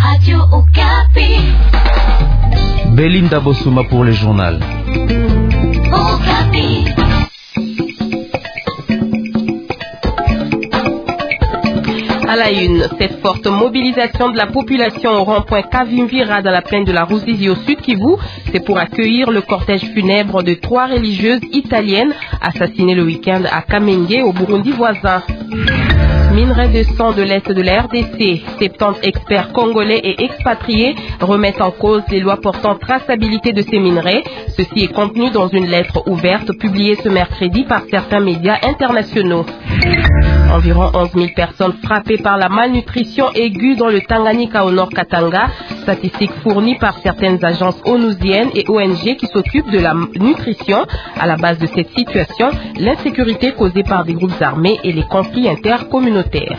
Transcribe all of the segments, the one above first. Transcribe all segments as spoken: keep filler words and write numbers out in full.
Radio Okapi. Belinda Bosuma pour le journal. Okapi. À la une, cette forte mobilisation de la population au rond-point Kavimvira dans la plaine de la Ruzizi au sud Kivu, c'est pour accueillir le cortège funèbre de trois religieuses italiennes assassinées le week-end à Kamenge au Burundi voisin. Minerai de sang de l'Est de la R D C, soixante-dix experts congolais et expatriés remettent en cause les lois portant traçabilité de ces minerais. Ceci est contenu dans une lettre ouverte publiée ce mercredi par certains médias internationaux. Environ onze mille personnes frappées par la malnutrition aiguë dans le Tanganyika au nord Katanga, statistiques fournies par certaines agences onusiennes et O N G qui s'occupent de la nutrition. À la base de cette situation, l'insécurité causée par des groupes armés et les conflits intercommunautaires.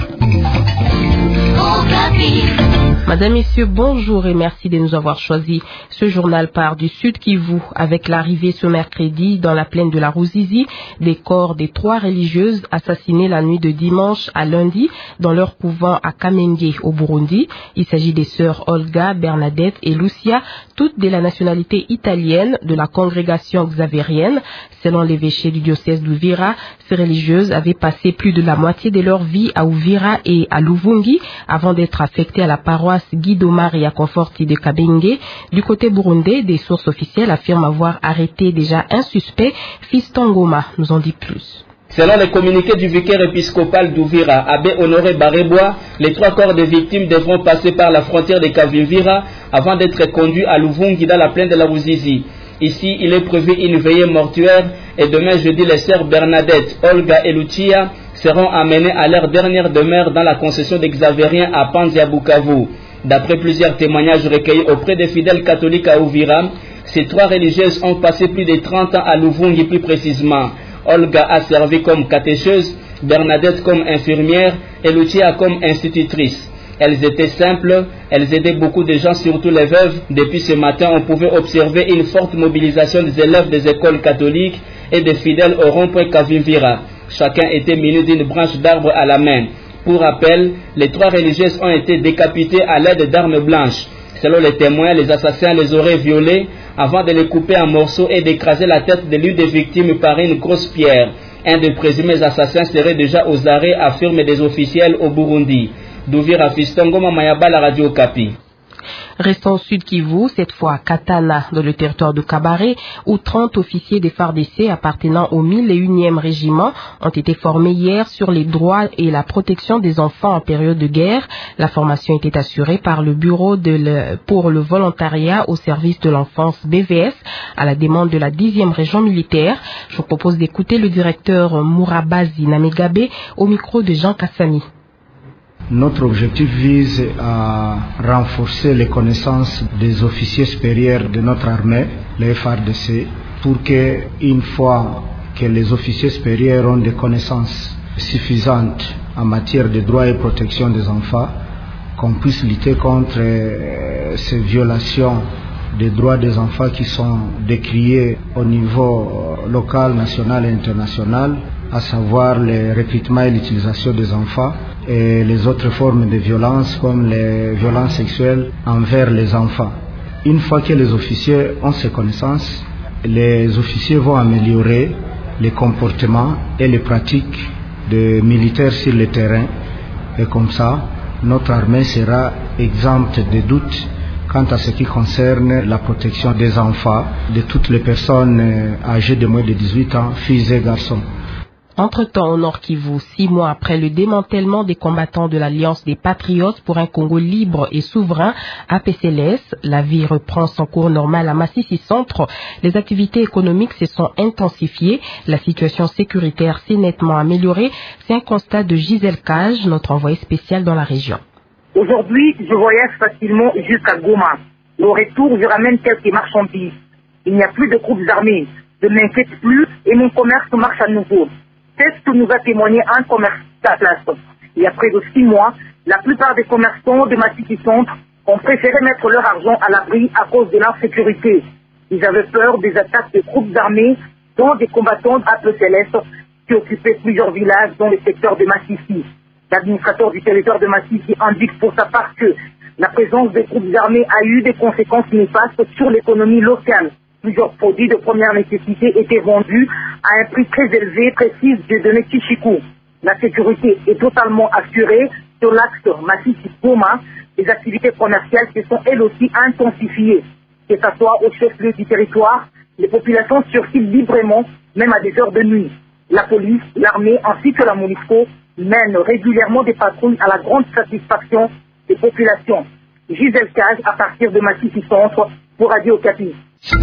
Madame, Messieurs, bonjour et merci de nous avoir choisi. Ce journal part du Sud Kivu avec l'arrivée ce mercredi dans la plaine de la Ruzizi des corps des trois religieuses assassinées la nuit de dimanche à lundi dans leur couvent à Kamenge au Burundi. Il s'agit des sœurs Olga, Bernadette et Lucia, toutes de la nationalité italienne de la congrégation xavérienne. Selon l'évêché du diocèse d'Uvira, ces religieuses avaient passé plus de la moitié de leur vie à Uvira et à Luvungi avant d'être affectées à la paroisse Guido Maria Conforti de Kabenge. Du côté burundais, des sources officielles affirment avoir arrêté déjà un suspect. Fiston Ngoma nous en dit plus. Selon les communiqués du vicaire épiscopal d'Uvira, Abbé Honoré Barebois, les trois corps des victimes devront passer par la frontière de Kavimvira avant d'être conduits à Luvungi dans la plaine de la Ruzizi. Ici, il est prévu une veillée mortuaire et demain jeudi, les sœurs Bernadette, Olga et Lucia seront amenées à leur dernière demeure dans la concession des Xavériens à Panzia Bukavu. D'après plusieurs témoignages recueillis auprès des fidèles catholiques à Uvira, ces trois religieuses ont passé plus de trente ans à Luvungi plus précisément. Olga a servi comme catécheuse, Bernadette comme infirmière et Lucia comme institutrice. Elles étaient simples, elles aidaient beaucoup de gens, surtout les veuves. Depuis ce matin, on pouvait observer une forte mobilisation des élèves des écoles catholiques et des fidèles au rond-point Kavimvira. Chacun était muni d'une branche d'arbre à la main. Pour rappel, les trois religieuses ont été décapitées à l'aide d'armes blanches. Selon les témoins, les assassins les auraient violées avant de les couper en morceaux et d'écraser la tête de l'une des victimes par une grosse pierre. Un des présumés assassins serait déjà aux arrêts, affirment des officiels au Burundi. D'Uvira Fiston Ngoma Mayaba, la Radio Okapi. Restons au Sud Kivu, cette fois à Katana, dans le territoire de Kabare, où trente officiers des F A R D C appartenant au mille et unième régiment ont été formés hier sur les droits et la protection des enfants en période de guerre. La formation était assurée par le Bureau de le, pour le volontariat au service de l'enfance B V S à la demande de la dixième région militaire. Je vous propose d'écouter le directeur Mourabazi Namegabe au micro de Jean Kassami. Notre objectif vise à renforcer les connaissances des officiers supérieurs de notre armée, les F A R D C, pour que, une fois que les officiers supérieurs ont des connaissances suffisantes en matière de droits et protection des enfants, qu'on puisse lutter contre euh, ces violations des droits des enfants qui sont décriées au niveau euh, local, national et international, à savoir le recrutement et l'utilisation des enfants et les autres formes de violence comme les violences sexuelles envers les enfants. Une fois que les officiers ont ces connaissances, les officiers vont améliorer les comportements et les pratiques des militaires sur le terrain et comme ça, notre armée sera exempte de doutes quant à ce qui concerne la protection des enfants, de toutes les personnes âgées de moins de dix-huit ans, filles et garçons. Entre-temps, au Nord Kivu, six mois après le démantèlement des combattants de l'Alliance des Patriotes pour un Congo libre et souverain, A P C L S, la vie reprend son cours normal à Massissi Centre. Les activités économiques se sont intensifiées. La situation sécuritaire s'est nettement améliorée. C'est un constat de Gisèle Cage, notre envoyé spécial dans la région. Aujourd'hui, je voyage facilement jusqu'à Goma. Au retour, je ramène quelques marchandises. Il n'y a plus de groupes armés. Je ne m'inquiète plus et mon commerce marche à nouveau. C'est ce que nous a témoigné un commerçant à place. Il y a près de six mois, la plupart des commerçants de Massissi Centre ont préféré mettre leur argent à l'abri à cause de l'insécurité. Ils avaient peur des attaques de groupes armés, dont des combattants A P C L S qui occupaient plusieurs villages dans le secteur de Massissi. L'administrateur du territoire de Massissi indique pour sa part que La présence des groupes armés a eu des conséquences néfastes sur l'économie locale. Plusieurs produits de première nécessité étaient vendus à un prix très élevé, précise Dieudonné Chichikou. La sécurité est totalement assurée sur l'axe Masisi-Goma. Les activités commerciales se sont elles aussi intensifiées. Que ce soit au chef-lieu du territoire, les populations circulent librement, même à des heures de nuit. La police, l'armée ainsi que la MONUSCO mènent régulièrement des patrouilles à la grande satisfaction des populations. Gisèle Cage à partir de Massissi Centre pour Radio Okapi.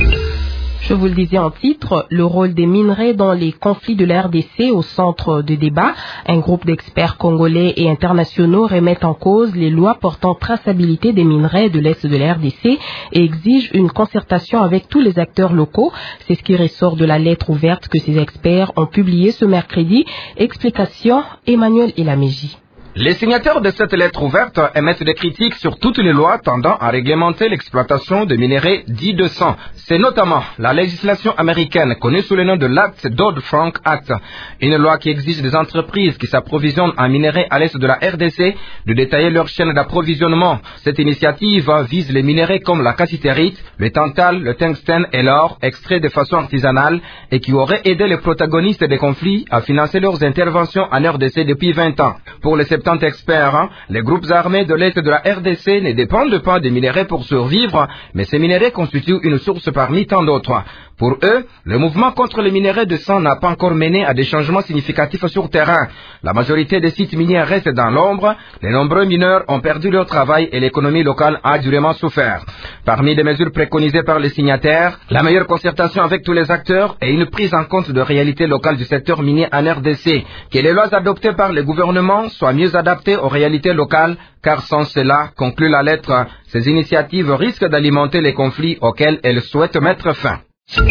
Je vous le disais en titre, le rôle des minerais dans les conflits de la R D C au centre de débat. Un groupe d'experts congolais et internationaux remettent en cause les lois portant traçabilité des minerais de l'Est de la R D C et exigent une concertation avec tous les acteurs locaux. C'est ce qui ressort de la lettre ouverte que ces experts ont publiée ce mercredi. Explication, Emmanuel Elaméji. Les signataires de cette lettre ouverte émettent des critiques sur toutes les lois tendant à réglementer l'exploitation de minerais dits de sang. C'est notamment la législation américaine connue sous le nom de l'Act Dodd-Frank Act, une loi qui exige des entreprises qui s'approvisionnent en minerais à l'est de la R D C de détailler leur chaîne d'approvisionnement. Cette initiative vise les minerais comme la cassitérite, le tantal, le tungstène et l'or, extraits de façon artisanale et qui auraient aidé les protagonistes des conflits à financer leurs interventions en R D C depuis vingt ans. Pour les septante experts, hein, les groupes armés de l'Est de la R D C ne dépendent pas des minerais pour survivre, mais ces minerais constituent une source parmi tant d'autres. Pour eux, le mouvement contre les minerais de sang n'a pas encore mené à des changements significatifs sur terrain. La majorité des sites miniers restent dans l'ombre, les nombreux mineurs ont perdu leur travail et l'économie locale a durement souffert. Parmi les mesures préconisées par les signataires, la meilleure concertation avec tous les acteurs et une prise en compte de réalités locales du secteur minier en R D C. Que les lois adoptées par les gouvernements soient mieux adaptées aux réalités locales, car sans cela, conclut la lettre, ces initiatives risquent d'alimenter les conflits auxquels elles souhaitent mettre fin.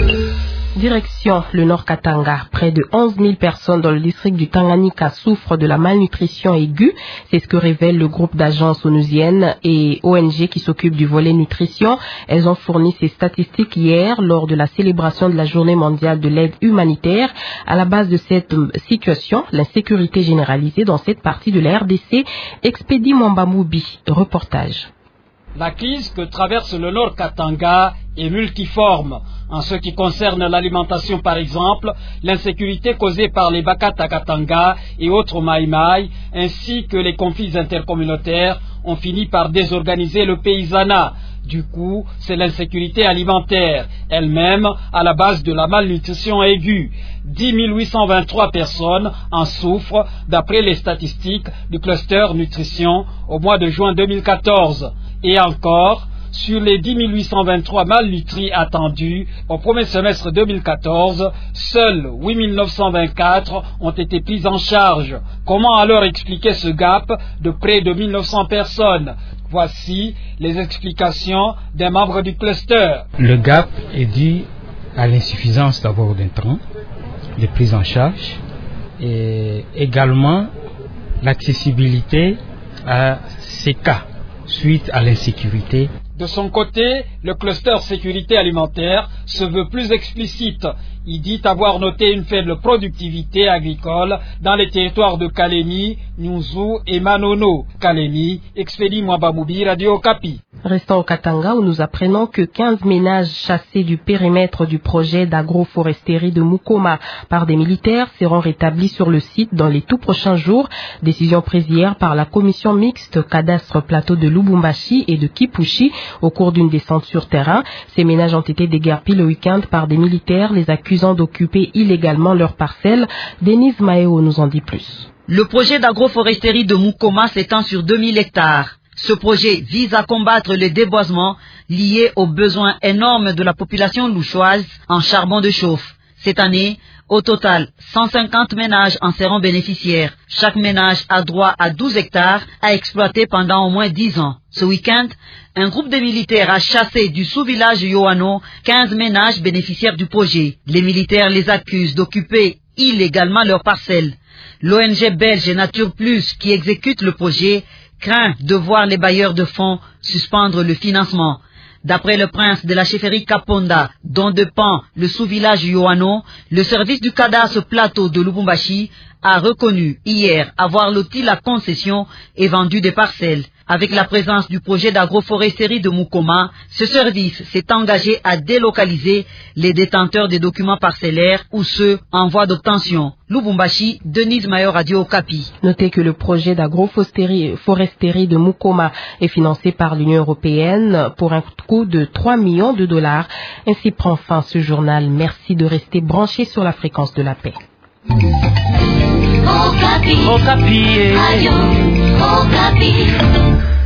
Direction le Nord Katanga. Près de onze mille personnes dans le district du Tanganyika souffrent de la malnutrition aiguë. C'est ce que révèle le groupe d'agences onusiennes et O N G qui s'occupent du volet nutrition. Elles ont fourni ces statistiques hier lors de la célébration de la Journée mondiale de l'aide humanitaire. À la base de cette situation, l'insécurité généralisée dans cette partie de la R D C. Expédie Mwambamoubi, reportage. La crise que traverse le Nord Katanga est multiforme. En ce qui concerne l'alimentation par exemple, l'insécurité causée par les Bakata Katanga et autres Maïmaï, ainsi que les conflits intercommunautaires ont fini par désorganiser le paysanat. Du coup, c'est l'insécurité alimentaire, elle-même à la base de la malnutrition aiguë. dix mille huit cent vingt-trois personnes en souffrent d'après les statistiques du cluster nutrition au mois de juin deux mille quatorze. Et encore, sur les dix mille huit cent vingt-trois malnutris attendus au premier semestre deux mille quatorze, seuls huit mille neuf cent vingt-quatre ont été pris en charge. Comment alors expliquer ce gap de près de mille neuf cents personnes? Voici les explications des membres du cluster. Le gap est dû à l'insuffisance d'abord d'intrants, de prise en charge, et également l'accessibilité à ces cas suite à l'insécurité. De son côté, le cluster sécurité alimentaire se veut plus explicite. Il dit avoir noté une faible productivité agricole dans les territoires de Kalemi, Nyunzu et Manono. Kalemi, Expédie Mwambamoubi, Radio Okapi. Restons au Katanga où nous apprenons que quinze ménages chassés du périmètre du projet d'agroforesterie de Mukoma par des militaires seront rétablis sur le site dans les tout prochains jours. Décision prise hier par la commission mixte cadastre plateau de Lubumbashi et de Kipushi au cours d'une descente sur terrain. Ces ménages ont été déguerpis le week-end par des militaires les accusant d'occuper illégalement leurs parcelles. Denise Maeo nous en dit plus. Le projet d'agroforesterie de Mukoma s'étend sur deux mille hectares. Ce projet vise à combattre le déboisement lié aux besoins énormes de la population louchoise en charbon de chauffe. Cette année, au total, cent cinquante ménages en seront bénéficiaires. Chaque ménage a droit à douze hectares à exploiter pendant au moins dix ans. Ce week-end, un groupe de militaires a chassé du sous-village Yohano quinze ménages bénéficiaires du projet. Les militaires les accusent d'occuper illégalement leurs parcelles. L'O N G belge Nature Plus, qui exécute le projet, craint de voir les bailleurs de fonds suspendre le financement. D'après le prince de la chefferie Kaponda, dont dépend le sous-village Yohano, le service du cadastre plateau de Lubumbashi a reconnu hier avoir loti la concession et vendu des parcelles. Avec la présence du projet d'agroforesterie de Mukoma, ce service s'est engagé à délocaliser les détenteurs des documents parcellaires ou ceux en voie d'obtention. Lubumbashi, Denise Mayor, Radio Okapi. Notez que le projet d'agroforesterie de Mukoma est financé par l'Union européenne pour un coût de trois millions de dollars. Ainsi prend fin ce journal. Merci de rester branché sur la fréquence de la paix. Okapi. Okapi. Radio Okapi.